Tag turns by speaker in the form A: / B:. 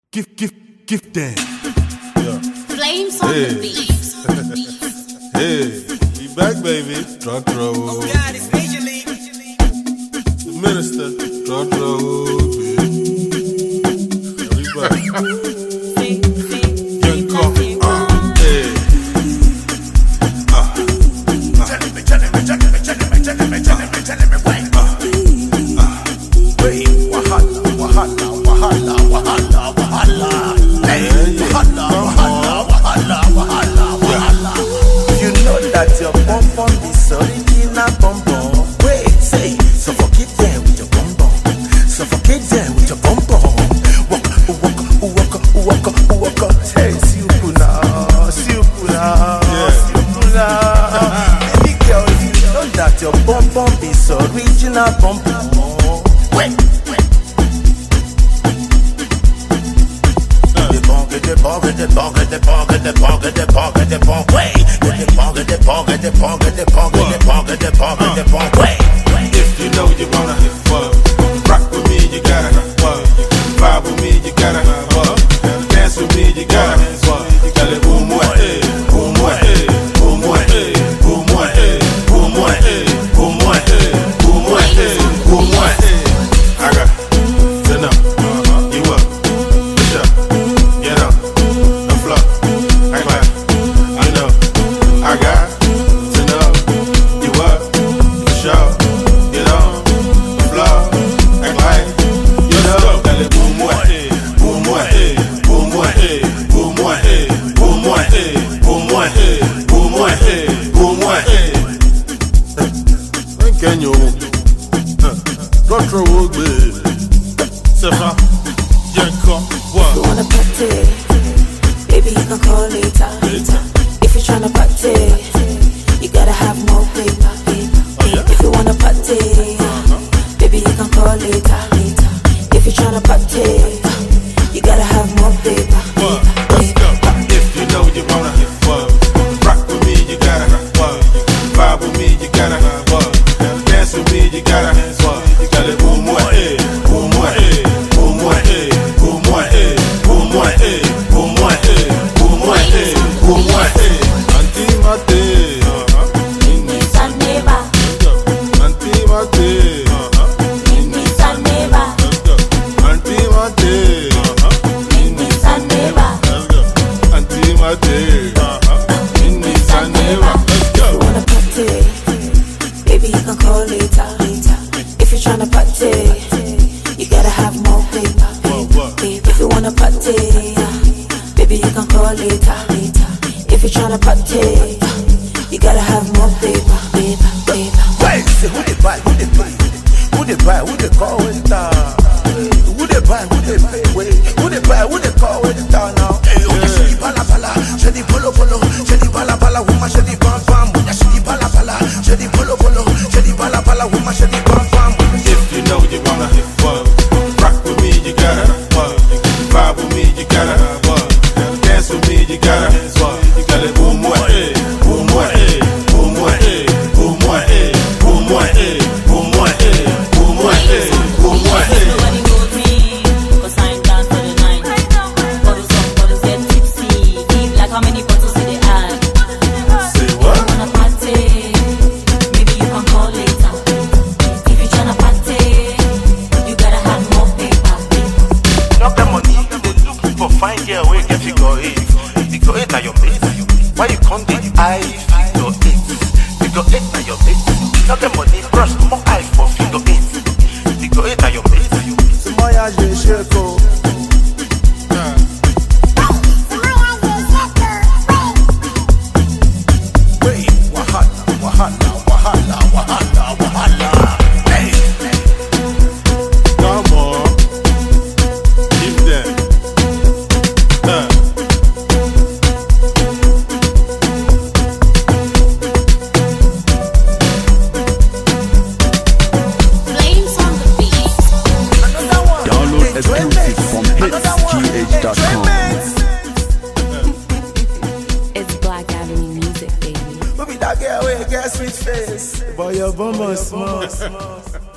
A: Gift them.
B: Yeah.
C: Flames on the beat.
A: Hey, we back, baby. Drug road.
D: Oh God, it's Major League.
A: The minister. Drug road, baby. Yeah, we back. Young coffee. Hey.
B: Wait, wahala, wahala, wahala, wahala, wahala. Hey, wahala, wahala, wahala, wahala, wahala. You know that your bum bum is original bum bum. Wait, say, suffocate them with your bum bum. Suffocate them with your bum bum. Walk. Hey, Siupuna. Baby girl, you know that your bum bum is original bum bum. Wait.
A: If you know you wanna rock with me, you gotta vibe with me, you gotta dance with me, you gotta tell it boom boom boom boom boom boom boom boom boom boom. I got to know you up, push up, get up, the floor, act like you know. I got to know you up, push up, get on the floor, act like you know. Tell it boom boom boom boom boom boom boom boom boom boom. Can you? Retro wood, baby. C'est ça, young cop, what?
E: You wanna party? Baby, you can call later. If you're tryna party, you gotta have more paper. If you wanna party, baby, you can call later. If you're tryna party, you gotta have more paper.
A: Let's go. If you know you wanna rock with me, you gotta vibe with me, you gotta dance with me, you gotta tell it boom boom boom boom boom boom boom boom. Anti mate,
E: Nissan neighbor,
A: anti mate,
E: Nissan neighbor,
A: anti mate,
E: Nissan neighbor.
A: anti mate, Nissan neighbor. Let's
E: You
A: go.
E: wanna party? Baby, you can call later. If you're tryna party, you gotta have more paper. If you wanna party, baby, you can call later. If you're tryna party, you gotta have more paper.
B: Wait, say who they buy, who they pay? Who they buy, who they call it down? Who they buy, who they pay? Wait, who they buy, who they call it down now? Hey, who they shady bala bala, shady polo polo, shady bala bala, woman shady bam bam, who they shady bala bala, shady polo polo, shady bala bala, woman shady bam bam.
A: If you know you wanna rock with me, you gotta vibe with me, you gotta dance with me, you gotta tell it boom boom boom boom boom boom boom boom boom boom.
C: Nobody knows me, 'cause I ain't down for the night. Bottles up, bottles get tipsy. Deep like how many bottles do they add?
A: Say what?
C: Wanna party? Maybe you can call later. If you're tryna party, you gotta have more paper.
B: Knock the money, they look for fine girl where get figure eight. Figure eight na your base. Why you come the eye figure eight? Figure eight na your base. Knock the money, brush more eye for figure eight. Figure eight na your base. C'est moi y'a j'ai cheko. Wait, wahala. Hey.
A: Come on, give them.
C: Flames on the beat.
F: Download exclusive from hitsgh.com.
E: It's Black Avenue Music, baby.
B: Baby, that girl with a sweet face. Boy, your bum small.